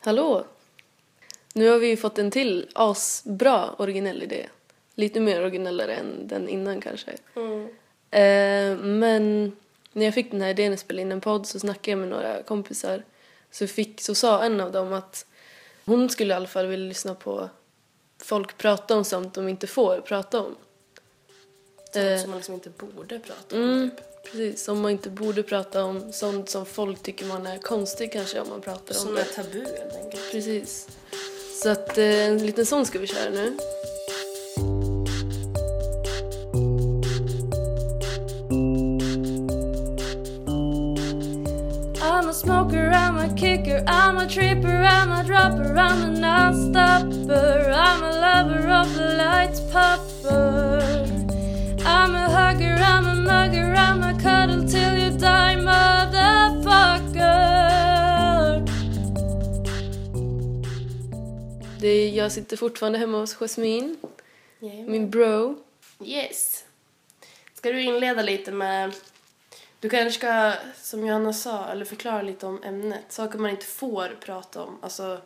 Hallå! Nu har vi fått en till asbra originell idé. Lite mer originellare än den innan kanske. Men när jag fick den här idén att spela in en podd så snackade jag med några kompisar. Så sa en av dem att hon skulle i alla fall vilja lyssna på folk prata om sånt de inte får prata om. Som man liksom inte borde prata om. Typ. Precis, som man inte borde prata om. Sånt som folk tycker man är konstig kanske om man pratar om det. Som är tabu helt enkelt. Precis. Så att en liten sång ska vi köra nu. I'm a smoker, I'm a kicker, I'm a tripper, I'm a dropper, I'm a non-stopper, I'm a lover of the lights popper. I'm a hugger, I'm a mugger, I'm a cuddle till you die, motherfucker. Jag sitter fortfarande hemma hos Jasmin, Yeah. min bro. Yes. Ska du inleda lite med... Du kanske ska, som Johanna sa, eller förklara lite om ämnet. Saker man inte får prata om. Alltså,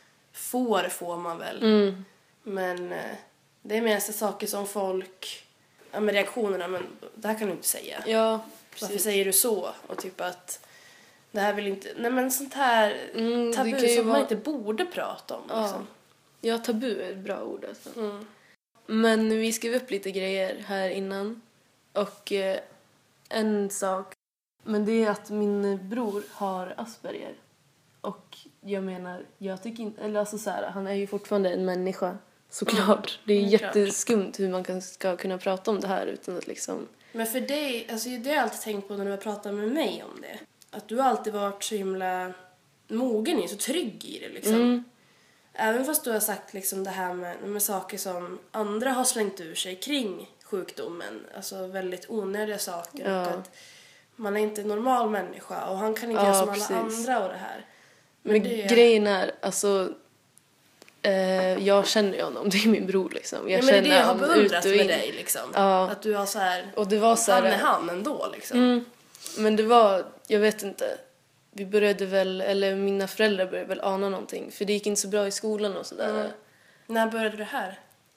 får man väl. Men det är mest saker som folk... Ja, med reaktionerna, men det här kan du inte säga. Ja, Varför precis. säger du så? Och typ att det här vill inte... Nej, men sånt här det tabu kan ju som man vara- inte borde prata om. Liksom. Ja, tabu är ett bra ord alltså. Men vi skrev upp lite grejer här innan. Och en sak. Men det är att min bror har Asperger. Och jag menar, jag tycker inte... Eller alltså så här, han är ju fortfarande en människa. Såklart. Det är klart. jätteskumt hur man ska kunna prata om det här utan att liksom... Men för dig, alltså det har jag alltid tänkt på när du har pratat med mig om det. Att du har alltid varit så himla mogen i, så trygg i det liksom. Även fast du har sagt liksom det här med saker som andra har slängt ur sig kring sjukdomen. Alltså väldigt onödiga saker. Ja. Och att man är inte en normal människa och han kan inte göra som alla andra och det här. Men grejen är, alltså... jag känner ju honom, det är min bror liksom. Ja, men det är det jag har beundrat med dig liksom. Ja. Att du har så här... Och det var så här... Han är han ändå liksom. Men det var, jag vet inte. Vi började väl, eller mina föräldrar började väl ana någonting. För det gick inte så bra i skolan och sådär. När började det här?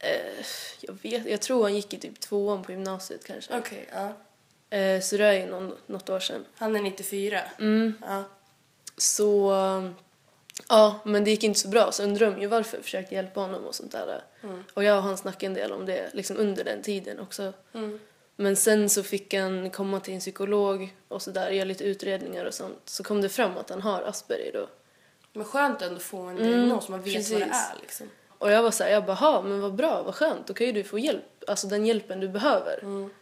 Jag tror han gick i typ 2:an på gymnasiet kanske. Okej, ja. Så det är ju något år sedan. Han är 94. Ja. Så, ja, men det gick inte så bra. Så undrar de ju varför, försökte hjälpa honom och sånt där. Och jag och han snackade en del om det, liksom under den tiden också. Men sen så fick han komma till en psykolog och sådär, göra lite utredningar och sånt. Så kom det fram att han har Asperger då. Men skönt ändå att få en diagnos, man vet precis. vad det är liksom. Och jag var så här, jag bara, men vad bra, vad skönt. Då kan ju du få hjälp, alltså den hjälpen du behöver.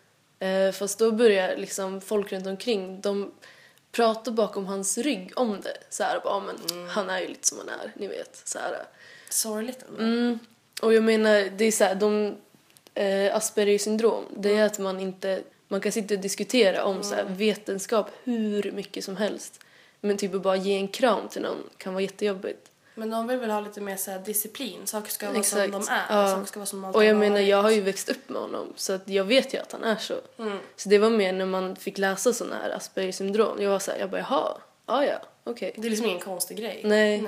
Fast då börjar liksom folk runt omkring, de pratar bakom hans rygg om det. Så här, bara, men han är ju lite som han är, ni vet. Så här. Sorgligt ändå. Och jag menar, det är så här, Asperger syndrom, det är att man kan sitta och diskutera om så här, vetenskap hur mycket som helst. Men typ att bara ge en kram till någon kan vara jättejobbigt. Men de vill väl ha lite mer så här disciplin. Saker ska vara Exakt. som de är. Ja. Saker ska vara som allt Och jag har menar, varit. jag har ju växt upp med honom. Så att jag vet ju att han är så. Så det var mer när man fick läsa sådana här Asperger syndrom. Jag var så här, jag bara, jaha, ja, okej. Det är liksom ingen konstig grej. Nej.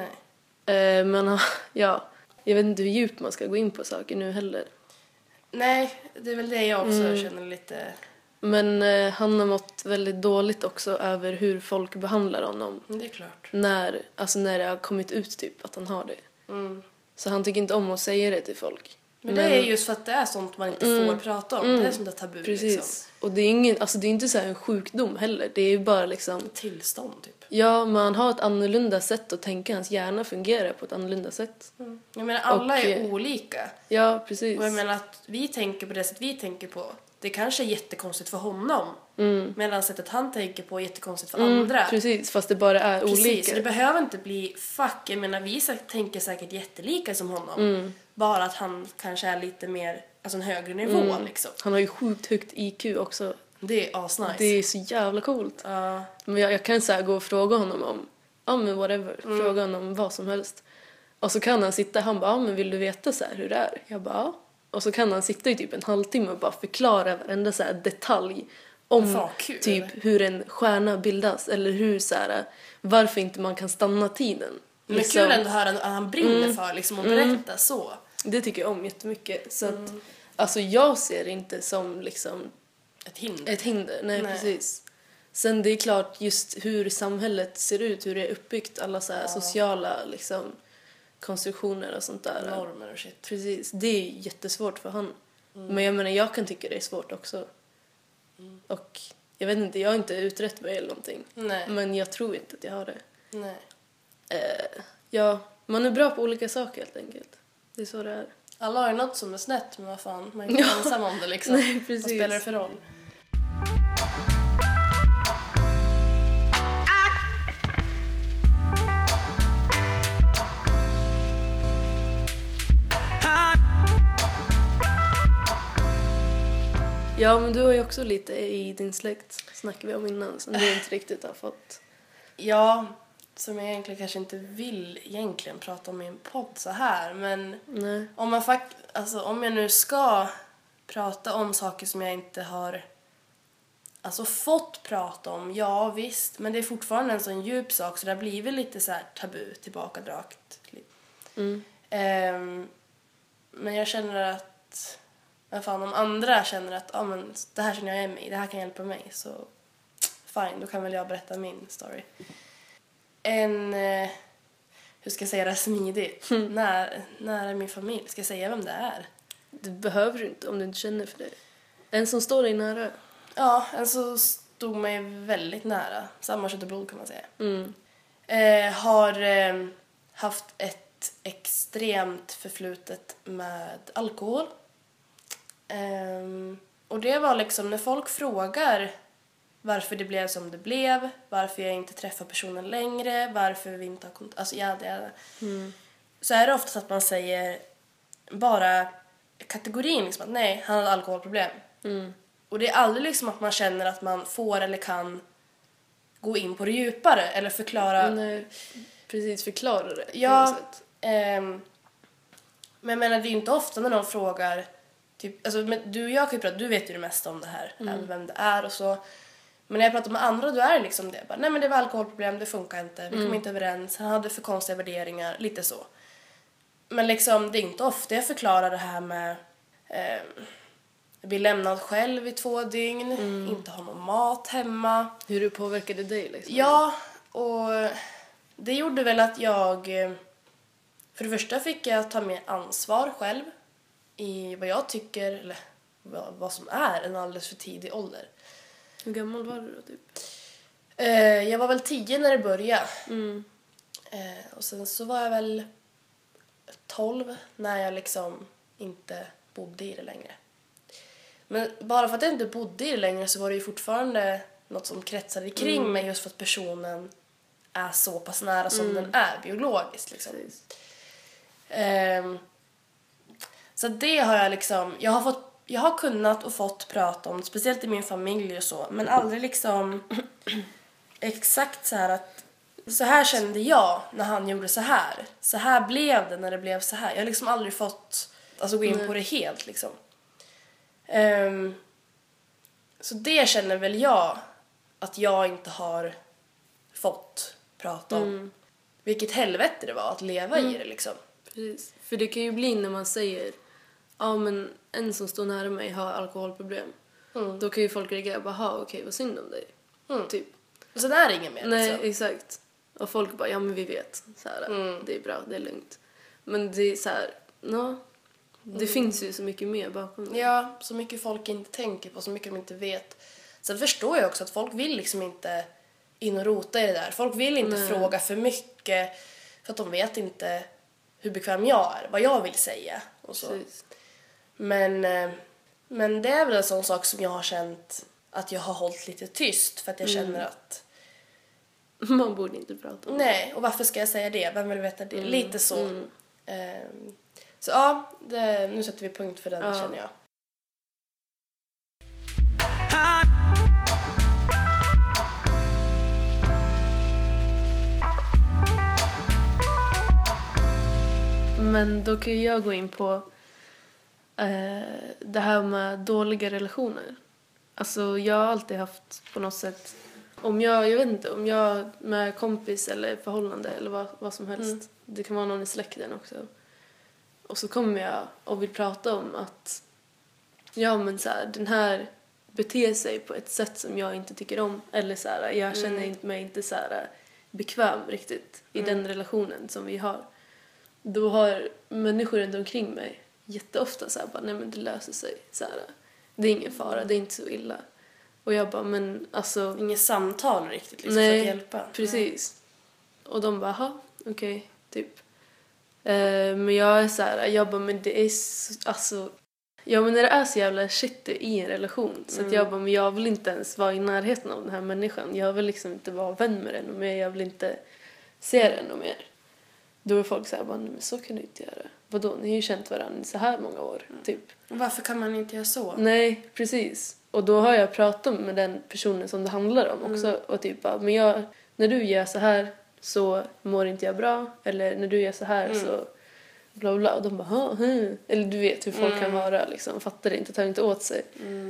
Men ja, jag vet inte hur djupt man ska gå in på saker nu heller. Nej, det är väl det jag också känner lite... Men han har mått väldigt dåligt också över hur folk behandlar honom. Men det är klart. När det har kommit ut typ att han har det. Så han tycker inte om att säga det till folk. Men det är just för att det är sånt man inte får prata om. Det är sånt där tabu Precis. liksom. Och det är det är inte så här en sjukdom heller. Det är ju bara liksom... Tillstånd typ. Ja, man har ett annorlunda sätt att tänka. Hans hjärna fungerar på ett annorlunda sätt. Jag menar, alla Och, är olika. Ja, precis. Och jag menar att vi tänker på det sätt vi tänker på. Det kanske är jättekonstigt för honom. Medan sättet han tänker på är jättekonstigt för andra. Precis, fast det bara är Precis, olika. så det behöver inte bli fuck. Jag menar, vi tänker säkert jättelika som honom. Bara att han kanske är lite mer, alltså en högre nivå liksom. Han har ju sjukt högt IQ också. Det är asnice. Det är så jävla coolt. Men jag kan så här gå och fråga honom om, men whatever. Fråga honom om vad som helst. Och så kan han sitta, han bara, men vill du veta så här hur det är? Jag bara, ja. Och så kan han sitta i typ en halvtimme och bara förklara varenda så här detalj om Fan, kul, typ eller? hur en stjärna bildas eller hur så här, varför inte man kan stanna tiden. Men liksom, kul ändå att höra att han brinner för liksom, och berätta så. Det tycker jag om jättemycket. Så att, alltså jag ser det inte som liksom Ett hinder. Nej, precis. Sen det är klart just hur samhället ser ut, hur det är uppbyggt, alla så här sociala liksom, konstruktioner och sånt där. Normer och shit. Precis, det är jättesvårt för han. Men jag menar, jag kan tycka det är svårt också. Och jag vet inte, jag har inte utrett mig eller någonting. Nej. Men jag tror inte att jag har det. Nej. Ja, man är bra på olika saker helt enkelt. Det är så det är. Alla har ju något som är snett, men vad fan, man är inte ensam om det liksom. Nej, precis. Vad spelar det för roll? Ja, men du har ju också lite i din släkt, snackade vi om innan, som du inte riktigt har fått. Ja, som jag egentligen kanske inte vill egentligen prata om i en podd så här, men Nej. om jag nu ska prata om saker som jag inte har fått prata om, ja visst, men det är fortfarande en sån djup sak så det har blivit lite så här tabu, tillbakadragt. Men jag känner att om andra känner att men det här känner jag igen mig, det här kan hjälpa mig, så fine, då kan väl jag berätta min story. Hur ska jag säga det smidigt? När är min familj? Ska jag säga vem det är? Det behöver du inte om du inte känner för det. En som står dig nära. Ja, en som stod mig väldigt nära. Samma kött och blod kan man säga. Har haft ett extremt förflutet med alkohol. Och det var liksom när folk frågar varför det blev som det blev, varför jag inte träffar personen längre, varför vi inte har kontakt, så är det ofta att man säger bara kategorin liksom, att nej, han hade alkoholproblem. Och det är aldrig liksom att man känner att man får eller kan gå in på det djupare eller förklara. Nej, precis, förklara det. Ja, men jag menar, det är ju inte ofta när någon frågar typ, alltså, du och jag kan ju prata, du vet ju det mesta om det här, vem det är och så. Men när jag pratar med andra, då är det liksom det. Bara, nej, men det var alkoholproblem, det funkar inte. Vi kom inte överens, han hade för konstiga värderingar, lite så. Men liksom, det är inte ofta jag förklarar det här med bli lämnad själv i 2 dygn, inte ha någon mat hemma. Hur det påverkade dig liksom. Ja, och det gjorde väl att jag, för det första fick jag ta mer ansvar själv i vad jag tycker, eller vad som är en alldeles för tidig ålder. Hur gammal var du då typ? Jag var väl 10 när det började. Och sen så var jag väl 12 när jag liksom inte bodde i det längre. Men bara för att jag inte bodde i det längre så var det ju fortfarande något som kretsade kring mig, just för att personen är så pass nära som den är biologiskt liksom. Så det har jag liksom, jag har kunnat och fått prata om, speciellt i min familj och så, men aldrig liksom exakt så här att så här kände jag när han gjorde så här blev det när det blev så här. Jag har liksom aldrig fått gå in på det helt liksom. Så det känner väl jag att jag inte har fått prata om. Vilket helvete det var att leva i det liksom. Precis. För det kan ju bli när man säger men en som står nära mig har alkoholproblem. Då kan ju folk reagera bara, okej, vad synd om dig. Typ. Och sen är det ingen mer Nej, liksom. Exakt. Och folk bara, ja men vi vet. Så här, det är bra, det är lugnt. Men det är så här, det finns ju så mycket mer bakom det. Ja, så mycket folk inte tänker på, så mycket de inte vet. Sen förstår jag också att folk vill liksom inte in och rota i det där. Folk vill inte fråga för mycket för att de vet inte hur bekväm jag är, vad jag vill säga och så. Precis. Men det är väl en sån sak som jag har känt att jag har hållit lite tyst för att jag känner att man borde inte prata om det. Nej, och varför ska jag säga det? Vem vill veta det? Lite så. Så ja, nu sätter vi punkt för den, känner jag. Men då kan jag gå in på det här med dåliga relationer. Alltså jag har alltid haft på något sätt Om jag vet inte, om jag med kompis eller förhållande eller vad som helst. Det kan vara någon i släkten också. Och så kommer jag och vill prata om att ja men så här, den här beter sig på ett sätt som jag inte tycker om. Eller så här, jag känner mig inte så här bekväm riktigt i den relationen som vi har. Då har människor runt omkring mig jätteofta så här bara, nej men det löser sig. Så här, det är ingen fara, det är inte så illa. Och jag bara, men alltså... Inget samtal riktigt liksom, nej, för att hjälpa. Precis. Och de bara, aha, okej, typ. Men jag är så här, jag bara, men det är alltså... Ja, men när det är så jävla shit i en relation. Så att jag bara, men jag vill inte ens vara i närheten av den här människan. Jag vill liksom inte vara vän med den och mer. Jag vill inte se den och mer. Då är folk så här, bara, nej men så kan du inte göra. Vadå, ni har ju känt varandra så här många år, typ. Varför kan man inte göra så? Nej, precis. Och då har jag pratat med den personen som det handlar om också. Och typ bara, men när du gör så här så mår inte jag bra. Eller när du gör så här så bla bla. Och de bara, eller du vet hur folk kan vara liksom. Fattar det inte, tar inte åt sig.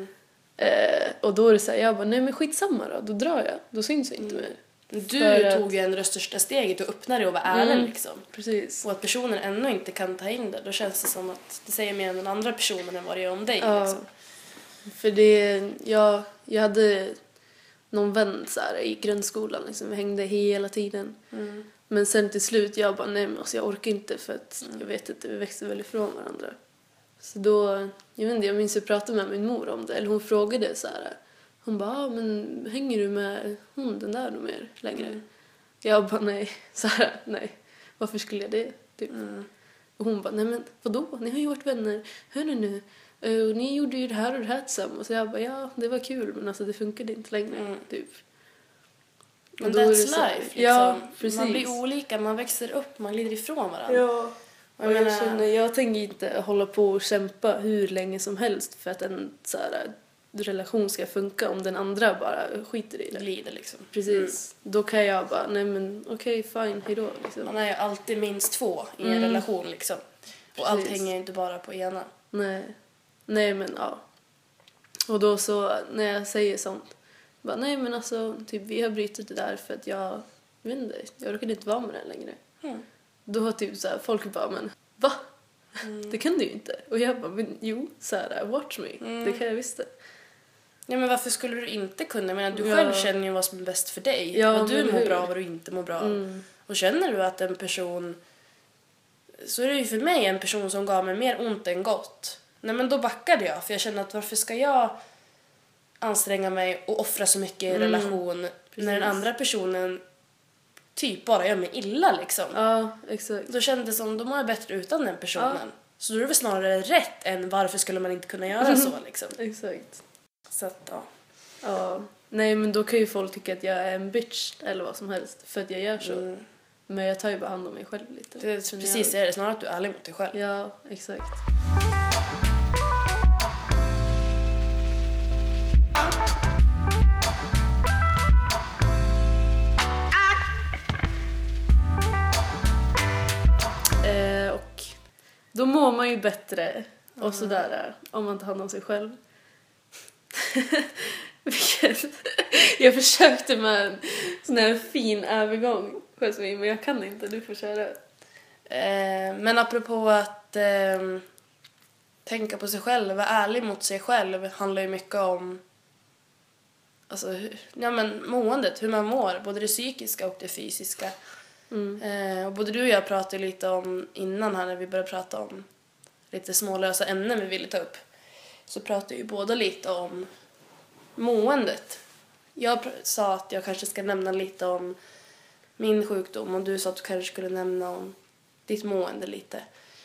Och då är det så här, jag bara, nej men skitsamma då drar jag. Då syns jag inte mer. Du tog ju ändå det största steget och öppnade det och var ärlig liksom. Precis. Och att personen ännu inte kan ta in det. Då känns det som att det säger mer om den andra personen än vad det gör om dig. Ja, liksom. för jag hade någon vän så här, i grundskolan liksom. Vi hängde hela tiden. Men sen till slut jag bara, nej men alltså, jag orkar inte för att jag vet inte, vi växte väl ifrån varandra. Så då, jag minns jag pratade med min mor om det. Eller hon frågade så här. Hon bara, men hänger du med den där nog mer längre? Jag bara, nej. Så här, nej. Varför skulle jag det? Typ. Och hon bara, nej men vadå? Ni har ju varit vänner. Hör nu. Och ni gjorde ju det här och det här tillsammans. Så jag bara, ja det var kul men alltså det funkade inte längre. Typ. Men that's life liksom. Ja, precis. Man blir olika, man växer upp, man glider ifrån varandra. Ja. Och jag tänker inte hålla på och kämpa hur länge som helst för att en så här, relation ska funka om den andra bara skiter i det. Glider liksom. Precis. Då kan jag bara, nej men okej, fine, hejdå. Liksom. Man är ju alltid minst 2 i en relation liksom. Och allt hänger inte bara på ena. Nej men ja. Och då så, när jag säger sånt, bara, nej men alltså, typ vi har brytit det där för att jag vet inte, jag orkar inte vara med den längre. Då har typ så här, folk bara, men va? Det kan du ju inte. Och jag bara, men jo, så här, watch me. Det kan jag visst. Ja, men varför skulle du inte kunna? Men du själv känner ju vad som är bäst för dig. Ja, vad du mår bra och vad du inte mår bra. Och känner du att en person, så är det ju för mig en person som gav mig mer ont än gott. Nej, men då backade jag. För jag känner att varför ska jag anstränga mig och offra så mycket i relation när den andra personen typ bara gör mig illa liksom. Ja, exakt. Då kändes det som, då mår jag bättre utan den personen. Ja. Så då är det väl snarare rätt än varför skulle man inte kunna göra så liksom. Exakt. Så att, ja. Nej, men då kan ju folk tycka att jag är en bitch eller vad som helst för att jag gör så. Men jag tar ju bara hand om mig själv lite. Det är precis det, är snarare att du är ärlig mot dig själv. Ja, exakt. Och då mår man ju bättre och sådär om man tar hand om sig själv. Jag försökte med en sån här fin övergång, men jag kan inte, du får köra. Men apropå att tänka på sig själv, vara ärlig mot sig själv handlar ju mycket om alltså, måendet, hur man mår, både det psykiska och det fysiska. Och både du och jag pratade lite om innan här när vi började prata om lite smålösa ämnen vi ville ta upp. Så pratade ju båda lite om måendet. Jag sa att jag kanske ska nämna lite om min sjukdom och du sa att du kanske skulle nämna om ditt mående lite.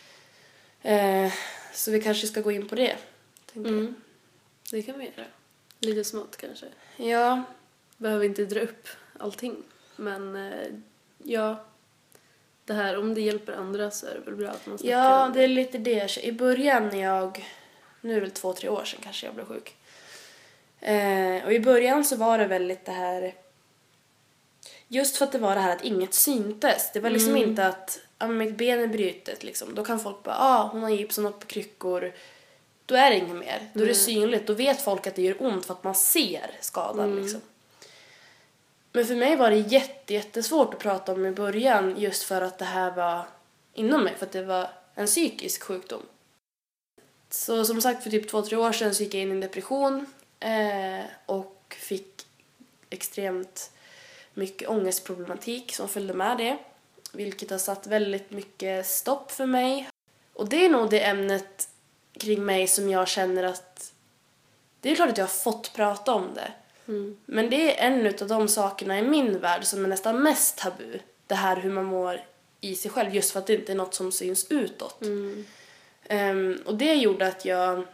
Så vi kanske ska gå in på det. Det kan vi göra. Lite smått kanske. Ja. Behöver inte dra upp allting. Men ja, det här om det hjälper andra så är det väl bra att man snackar. Ja, det är lite det. I början när nu är det väl 2-3 år sedan kanske jag blev sjuk. Och i början så var det väldigt det här, just för att det var det här att inget syntes. Det var liksom inte att mitt ben är brytet liksom. Då kan folk bara, hon har gips och något på kryckor. Då är det inget mer. Då är det synligt. Då vet folk att det gör ont för att man ser skadan liksom. Men för mig var det jättesvårt att prata om i början just för att det här var inom mig, för att det var en psykisk sjukdom. Så som sagt, för typ 2-3 år sedan så gick jag in i en depression och fick extremt mycket ångestproblematik som följde med det, vilket har satt väldigt mycket stopp för mig. Och det är nog det ämnet kring mig som jag känner att det är klart att jag har fått prata om det. Men det är en av de sakerna i min värld som är nästan mest tabu. Det här hur man mår i sig själv, just för att det inte är något som syns utåt. Och det gjorde att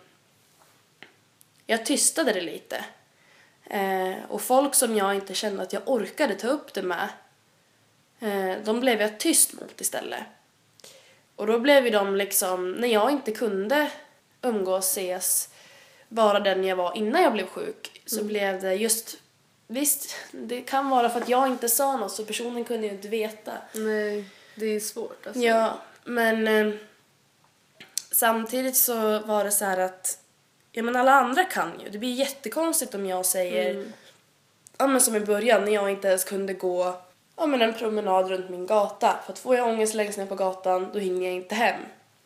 jag tystade det lite. Och folk som jag inte kände att jag orkade ta upp det med, de blev jag tyst mot istället. Och då blev ju de liksom, när jag inte kunde umgås, ses, vara den jag var innan jag blev sjuk, så blev det just, visst, det kan vara för att jag inte sa något så personen kunde ju inte veta. Nej, det är svårt alltså. Ja, men samtidigt så var det så här att men alla andra kan ju. Det blir jättekonstigt om jag säger men som i början när jag inte ens kunde gå men en promenad runt min gata. För att får jag ångest längst ner på gatan, då hinner jag inte hem.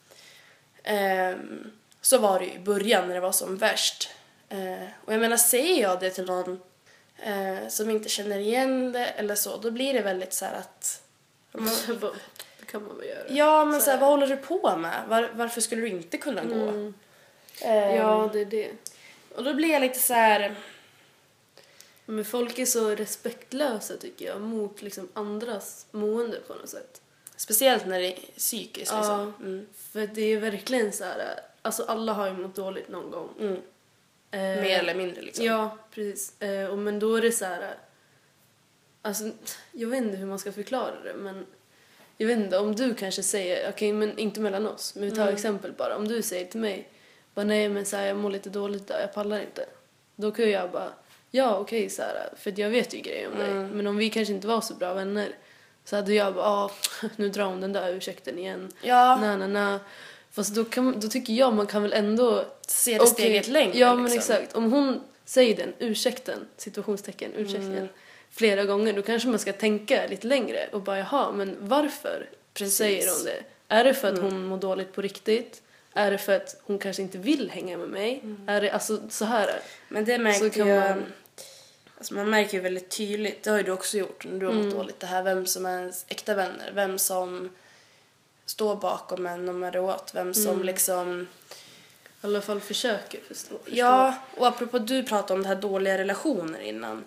Så var det ju i början när det var som värst. Och jag menar, säger jag det till någon som inte känner igen det eller så, då blir det väldigt så här att det kan man väl göra. ja, men så här, vad håller du på med? Varför skulle du inte kunna gå? Ja, det är det. Och då blir jag lite så här. Men folk är så respektlösa tycker jag mot liksom andras mående på något sätt. Speciellt när det är psykiskt liksom. För det är verkligen så här, alltså alla har ju mått dåligt någon gång. Mer eller mindre liksom. Ja, precis. Men då är det så här, alltså jag vet inte hur man ska förklara det, men jag vet inte om du kanske säger, okej, men inte mellan oss, men vi tar exempel bara. Om du säger till mig, bara nej men så här, jag mår lite dåligt där, jag pallar inte. Då kan jag bara, ja okej, så här, för jag vet ju grejer om dig. Men om vi kanske inte var så bra vänner, så hade jag bara, nu drar hon den där ursäkten igen. Ja. Fast då tycker jag man kan väl ändå se det steget längre. Ja, liksom. Men exakt. Om hon säger den ursäkten, situationstecken, ursäkten, flera gånger, då kanske man ska tänka lite längre och bara, jaha, men varför säger hon det? Är det för att hon mår dåligt på riktigt? Är det för att hon kanske inte vill hänga med mig? Är det, alltså så här. Men det märker jag, alltså man märker ju väldigt tydligt, det har ju du också gjort när du har mått dåligt, det här, vem som är ens äkta vänner, vem som står bakom en och med råt, vem som liksom i alla fall försöker förstå. Ja, och apropå du pratade om det här dåliga relationer innan.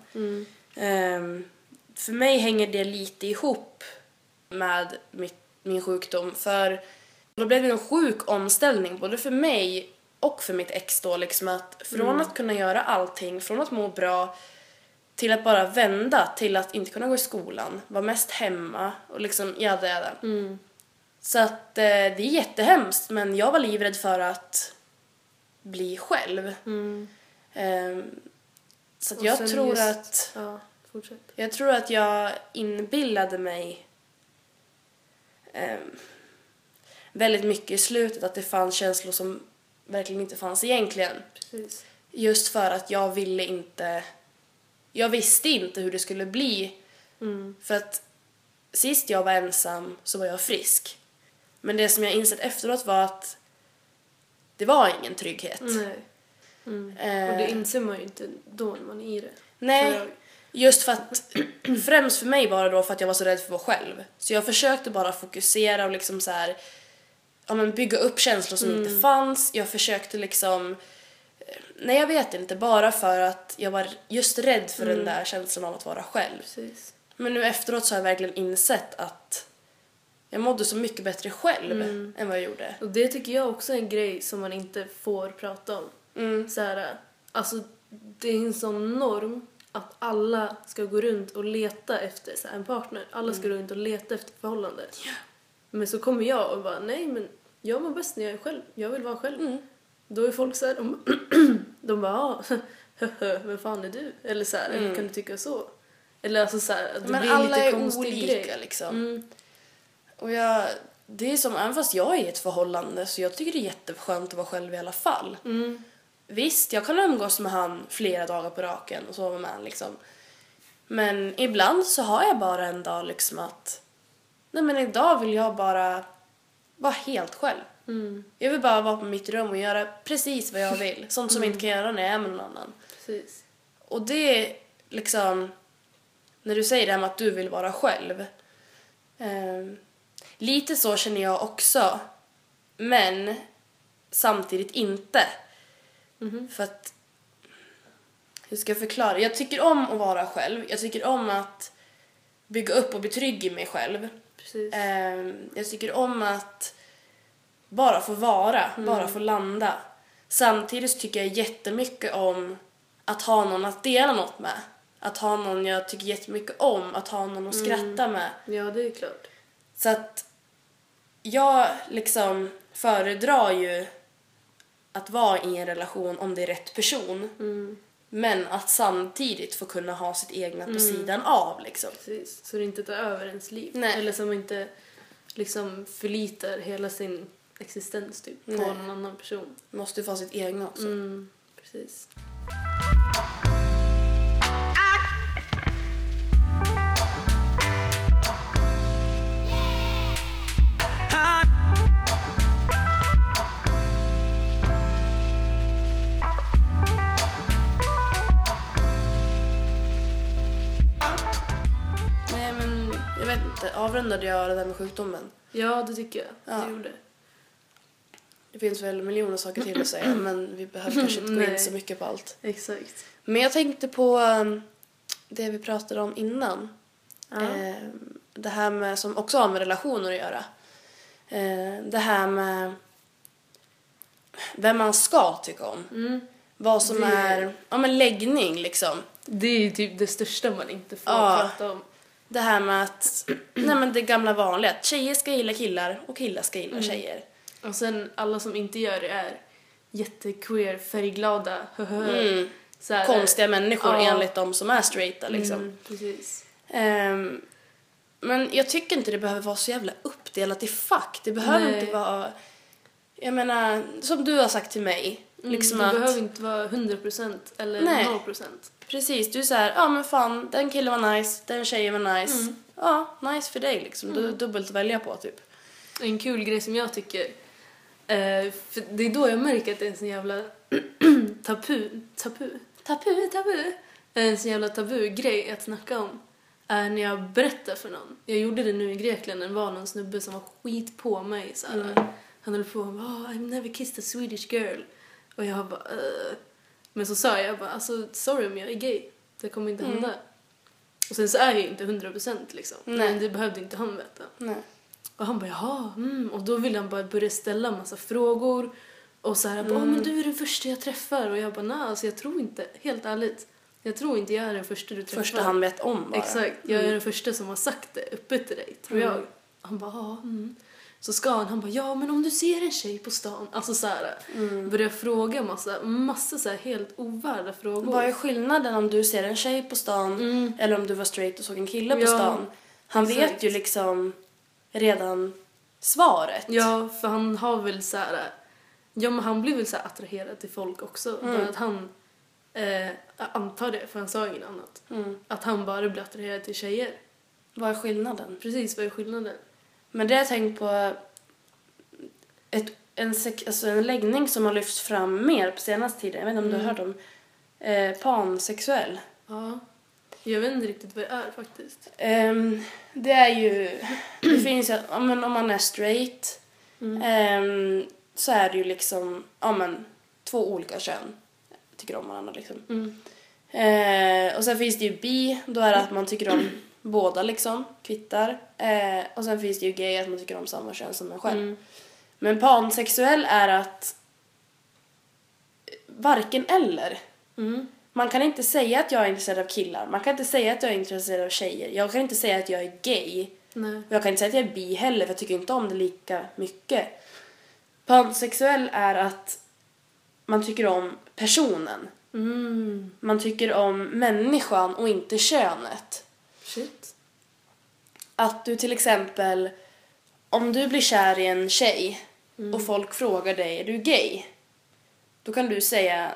För mig hänger det lite ihop med min sjukdom, för då blev det en sjuk omställning både för mig och för mitt ex då, liksom att från att kunna göra allting, från att må bra till att bara vända till att inte kunna gå i skolan, vara mest hemma och liksom jädra. Så att det är jättehemskt, men jag var livrädd för att bli själv. Så att jag tror att jag tror att jag inbillade mig väldigt mycket i slutet att det fanns känslor som verkligen inte fanns egentligen. Precis. Just för att jag visste inte hur det skulle bli. För att sist jag var ensam så var jag frisk. Men det som jag insett efteråt var att det var ingen trygghet. Nej. Och det inser man ju inte då när man är i det. Nej, just för att främst för mig var det då för att jag var så rädd för att vara själv. Så jag försökte bara fokusera och liksom så här, bygga upp känslor som inte fanns. Jag försökte liksom, nej jag vet inte, bara för att jag var just rädd för den där känslan av att vara själv. Precis. Men nu efteråt så har jag verkligen insett att jag mådde så mycket bättre själv än vad jag gjorde. Och det tycker jag också är en grej som man inte får prata om. Så här, alltså det är en sån norm att alla ska gå runt och leta efter så här, en partner. Alla ska gå runt och leta efter förhållande. Yeah. Men så kommer jag och bara, nej men jag mår bäst när jag är själv. Jag vill vara själv. Då är folk så här, de bara, vem fan är du? Eller så här, eller kan du tycka så? Eller alltså så här, det men blir alla lite är konstig olika grej. liksom. Och det är som, även fast jag är i ett förhållande så jag tycker det är jätteskönt att vara själv i alla fall. Visst, jag kan umgås med han flera dagar på raken och sova med han liksom. Men ibland så har jag bara en dag liksom att nej men idag vill jag bara vara helt själv. Jag vill bara vara på mitt rum och göra precis vad jag vill. Sånt som jag inte kan göra när jag är med någon annan. Precis. Och det är liksom, när du säger det här med att du vill vara själv. Lite så känner jag också. Men samtidigt inte. För att, hur ska jag förklara? Jag tycker om att vara själv. Jag tycker om att bygga upp och bli trygg i mig själv. Precis. Jag tycker om att bara få vara, bara få landa. Samtidigt tycker jag jättemycket om att ha någon att dela något med. Att ha någon jag tycker jättemycket om, att ha någon att skratta med. Ja, det är klart. Så att jag liksom föredrar ju att vara i en relation om det är rätt person. Men att samtidigt få kunna ha sitt egna på sidan av liksom. Precis. Så det inte tar över ens liv. Nej. Eller som inte liksom förlitar hela sin existens typ, på någon annan person. Måste få sitt egna också. Precis. Nej men jag vet inte, avrundade jag det där med sjukdomen? Ja, det tycker jag. Ja. Det gjorde. Det finns väl miljoner saker till att säga, men vi behöver kanske inte gå in Nej. så mycket på allt. Exakt. Men jag tänkte på det vi pratade om innan. Det här med, som också har med relationer att göra. Det här med vem man ska tycka om. Vad som är men läggning liksom. Det är ju typ det största man inte får Ja. prata om. Det här med att nej men det gamla vanliga, att tjejer ska gilla killar och killar ska gilla tjejer. Och sen alla som inte gör det är jättequeer, färgglada, så här, Konstiga människor ja. enligt de som är straighta liksom. Precis. Men jag tycker inte det behöver vara så jävla uppdelat i fack. Det behöver Nej. inte vara, jag menar, som du har sagt till mig. Liksom det att, behöver inte vara 100% eller Nej. 0%. precis, du är så här, ja men fan, den killen var nice, den tjejen var nice. Ja, nice för dig liksom. Du har dubbelt att välja på typ. En kul grej som jag tycker, för det är då jag märker att det är en sån jävla tabu. En sån jävla tabu-grej att snacka om är när jag berättar för någon. Jag gjorde det nu i Grekland, det var någon snubbe som var skit på mig så här. Han höll på och bara, I've never kissed a Swedish girl. Och jag bara, Men så sa jag bara, alltså sorry om jag är gay. Det kommer inte hända. Och sen så är jag inte 100% liksom. Nej. Men det behövde inte han veta. Nej. Och han bara, jaha, Och då ville han bara börja ställa en massa frågor. Och så här, men du är den första jag träffar. Och jag bara, nej, alltså jag tror inte, helt ärligt. Jag tror inte jag är den första du träffar. Första han vet om bara. Exakt, jag är den första som har sagt det öppet till dig, tror jag. Han bara, ja. Så ska han bara, ja men om du ser en tjej på stan. Alltså så här, börja fråga massa så här helt ovärda frågor. Vad är skillnaden om du ser en tjej på stan eller om du var straight och såg en kille på stan? Han exakt. vet ju liksom redan svaret. Ja, för han har väl så här, ja men han blir väl så här attraherad till folk också. Bara att han antar det, för han sa inget annat. Att han bara blir attraherad till tjejer. Vad är skillnaden? Precis, vad är skillnaden? Men det har jag tänkt på en läggning som har lyfts fram mer på senaste tiden. Jag vet inte om du har hört om pansexuell. Ja, jag vet inte riktigt vad det är faktiskt. Det är ju, det finns ju, om man är straight så är det ju liksom, två olika kön tycker om varandra liksom. Och sen finns det ju bi, då är det att man tycker om båda liksom, kvittar. Och sen finns det ju gay, att man tycker om samma kön som en själv. Men pansexuell är att varken eller. Man kan inte säga att jag är intresserad av killar. Man kan inte säga att jag är intresserad av tjejer. Jag kan inte säga att jag är gay. Nej. Jag kan inte säga att jag är bi heller, för jag tycker inte om det lika mycket. Pansexuell är att man tycker om personen. Man tycker om människan och inte könet. Shit. Att du till exempel, om du blir kär i en tjej och folk frågar dig, är du gay? Då kan du säga,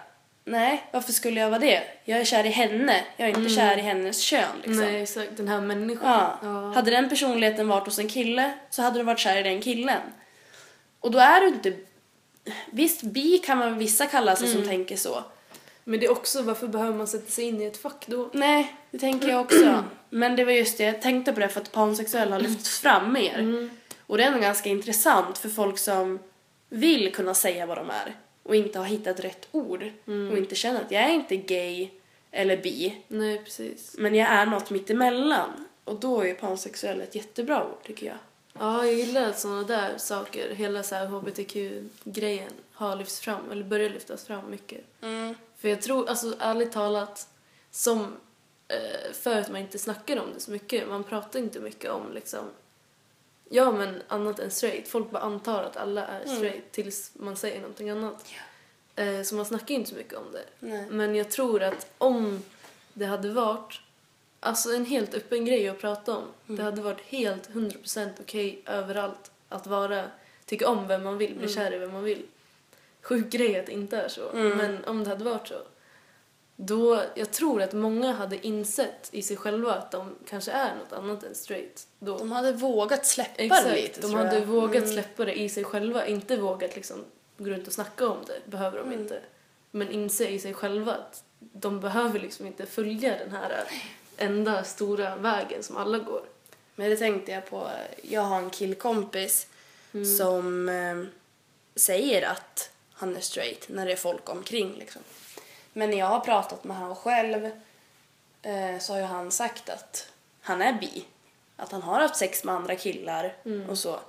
Nej, varför skulle jag vara det? Jag är kär i henne. Jag är inte kär i hennes kön liksom. Nej, exakt. Den här människan. Ja. Hade den personligheten varit hos en kille så hade du varit kär i den killen. Och då är du inte... Visst, bi kan man vissa kalla sig som tänker så. Men det är också, varför behöver man sätta sig in i ett fack då? Nej, det tänker jag också. Men det var just det, jag tänkte på det för att pansexuella har lyfts fram mer. Och det är ändå ganska intressant för folk som vill kunna säga vad de är. Och inte har hittat rätt ord. Och inte känner att jag är inte gay eller bi. Nej, precis. Men jag är något mittemellan. Och då är ju pansexuell ett jättebra ord, tycker jag. Ja, jag gillar att sådana där saker, hela så här HBTQ-grejen har lyfts fram, eller börjar lyftas fram mycket. För jag tror, alltså ärligt talat, som för att man inte snackar om det så mycket, man pratar inte mycket om liksom, ja men annat än straight. Folk bara antar att alla är straight tills man säger någonting annat. Så man snackar inte så mycket om det. Nej. Men jag tror att om det hade varit alltså en helt öppen grej att prata om. Det hade varit helt 100% okej överallt att tycka om vem man vill, bli kär i vem man vill. Sjuk grej att det inte är så. Men om det hade varit så, då jag tror att många hade insett i sig själva att de kanske är något annat än straight. Då. De hade vågat släppa Exakt, det lite, de tror hade jag. vågat släppa det i sig själva. Inte vågat liksom gå runt och snacka om det, behöver de inte. Men inse i sig själva att de behöver liksom inte följa den här enda stora vägen som alla går. Men det tänkte jag på. Jag har en killkompis som säger att han är straight när det är folk omkring liksom. Men när jag har pratat med han själv så har ju han sagt att han är bi. Att han har haft sex med andra killar och så.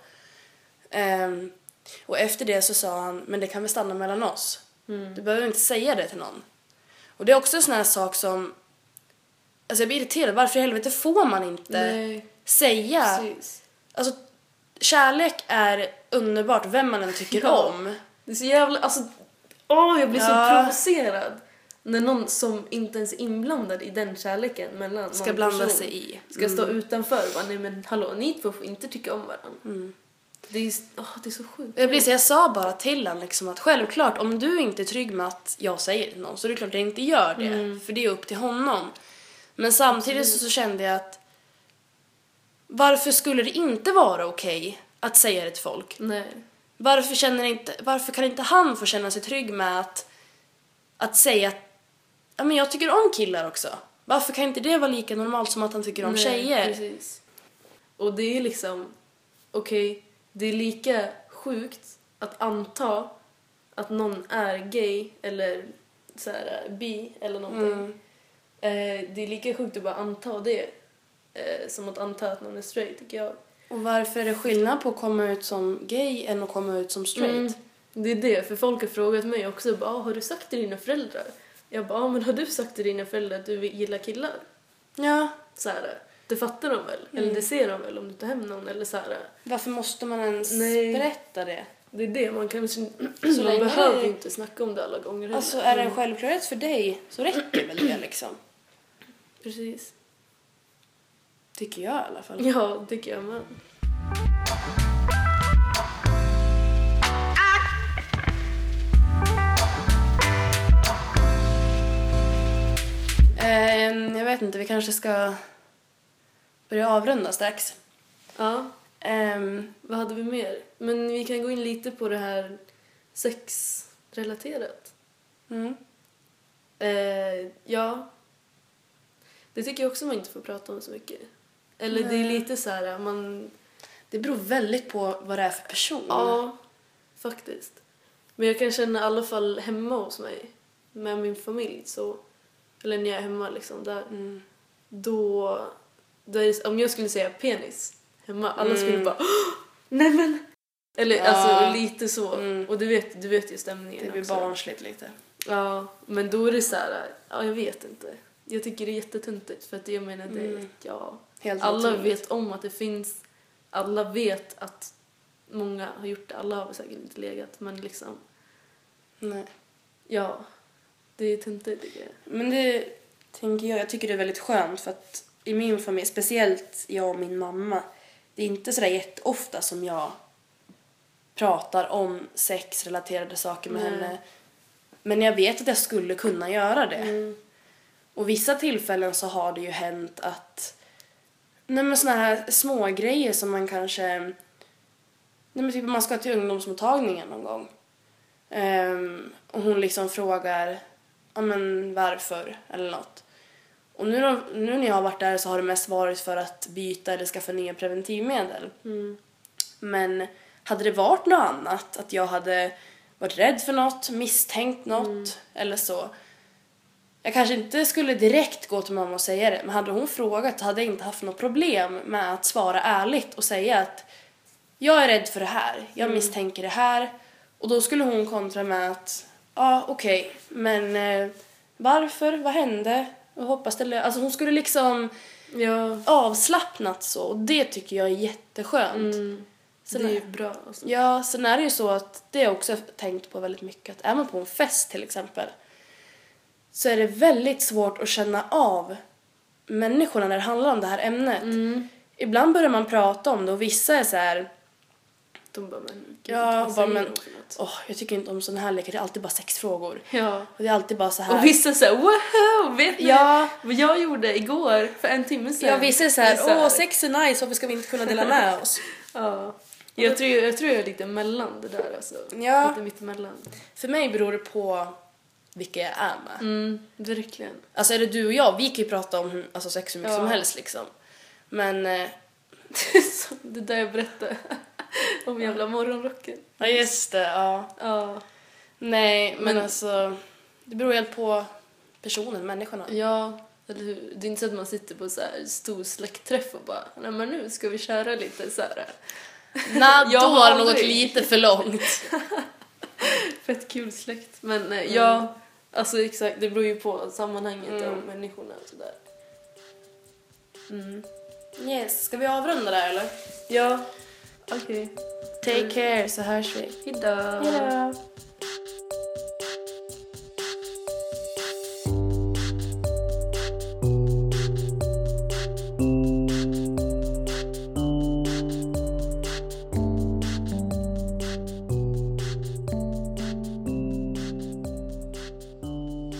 Och efter det så sa han, men det kan väl stanna mellan oss. Du behöver inte säga det till någon. Och det är också en sån här sak som, alltså jag blir irriterad. Varför i helvete får man inte säga? Precis. Alltså, kärlek är underbart, vem man än tycker om. Det är så jävla, alltså, jag blir så provocerad när någon som inte ens är inblandad i den kärleken mellan Ska någon blanda person sig i. ska stå utanför och bara, nej men hallå, ni två får inte tycka om varandra. Det är så sjukt. Jag sa bara till han liksom att självklart, om du inte är trygg med att jag säger till någon så är det klart att jag inte gör det. För det är upp till honom. Men samtidigt så kände jag att varför skulle det inte vara okej att säga det till folk? Nej. Varför kan inte han få känna sig trygg med att säga att ja, men jag tycker om killar också? Varför kan inte det vara lika normalt som att han tycker om tjejer? Precis. Och det är liksom okej, det är lika sjukt att anta att någon är gay eller så här bi eller någonting. Det är lika sjukt att bara anta det som att anta att någon är straight, tycker jag. Och varför är det skillnad på att komma ut som gay än att komma ut som straight? Det är det, för folk har frågat mig också, bara, har du sagt till dina föräldrar? Jag bara, men har du sagt till dina föräldrar att du gillar killar? Ja. Så här, det fattar de väl? Eller det ser de väl om du tar hem någon? Eller så här. Varför måste man ens berätta det? Det är det, man kanske Så man behöver inte snacka om det alla gånger. Alltså är det en självklarhet för dig så räcker väl det liksom. Precis. Tycker jag i alla fall. Ja, tycker jag med. Jag vet inte, vi kanske ska börja avrunda strax. Ja. Vad hade vi mer? Men vi kan gå in lite på det här sexrelaterat. Ja. Det tycker jag också man inte får prata om så mycket. Eller det är lite så här, det beror väldigt på vad det är för person. Ja, faktiskt. Men jag kan känna i alla fall hemma hos mig med min familj så, eller när jag är hemma liksom där, då är det, om jag skulle säga penis hemma, alla skulle bara nej men, eller alltså lite så. Och du vet ju stämningen. Det blir också barnsligt lite. Ja, men då är det så här, ja jag vet inte. Jag tycker det är jättetuntigt för att jag menar det, Helt alla otroligt. vet om att det finns, alla vet att många har gjort det, alla har säkert inte legat, men liksom Nej. ja, det är tuntigt tycker jag. Men det tänker jag tycker det är väldigt skönt för att i min familj, speciellt jag och min mamma, det är inte sådär jätteofta som jag pratar om sexrelaterade saker med henne. Men jag vet att jag skulle kunna göra det. Och vissa tillfällen så har det ju hänt att såna här små grejer som man kanske typ man ska till ungdomsmottagningen någon gång. Och hon liksom frågar varför eller något. Och nu när jag har varit där så har det mest varit för att byta eller skaffa nya preventivmedel. Men hade det varit något annat, att jag hade varit rädd för något, misstänkt något eller så. Jag kanske inte skulle direkt gå till mamma och säga det, men hade hon frågat så hade jag inte haft något problem med att svara ärligt och säga att jag är rädd för det här, jag misstänker det här. Och då skulle hon kontra med att okej, men varför, vad hände? Och hoppas det, alltså hon skulle liksom avslappnat så, och det tycker jag är jätteskönt. Det är ju bra. Alltså. Ja, sen är det ju så att det har också tänkt på väldigt mycket, att är man på en fest till exempel så är det väldigt svårt att känna av människorna när det handlar om det här ämnet. Ibland börjar man prata om det och vissa är så här. De bara, jag tycker inte om såna här lekar, det är alltid bara sexfrågor. Ja. Och det är alltid bara så här. Och vissa säger, wow, vet ni vad jag gjorde igår för en timme sedan? Ja, vissa är så här, sex är nice, varför ska vi inte kunna dela med oss? Ja. Jag tror jag är lite mellan det där, alltså. Ja. Lite mittemellan. För mig beror det på vilka jag är med. Verkligen. Alltså är det du och jag, vi kan ju prata om sex hur mycket som helst liksom. Men det där jag berättade om jävla morgonrocken. Ja, just det, ja. Nej, men alltså det beror helt på personen, människorna. Ja, eller hur? Det är inte så att man sitter på så här stor släktträff och bara, nej men nu ska vi köra lite så här. Nej, då har det något lite för långt. Fett kul släkt. Men alltså exakt, det beror ju på sammanhanget och människorna och sådär. Yes, ska vi avrunda där eller? Ja, okej. Take care, så hörs vi. Hejdå. Hejdå.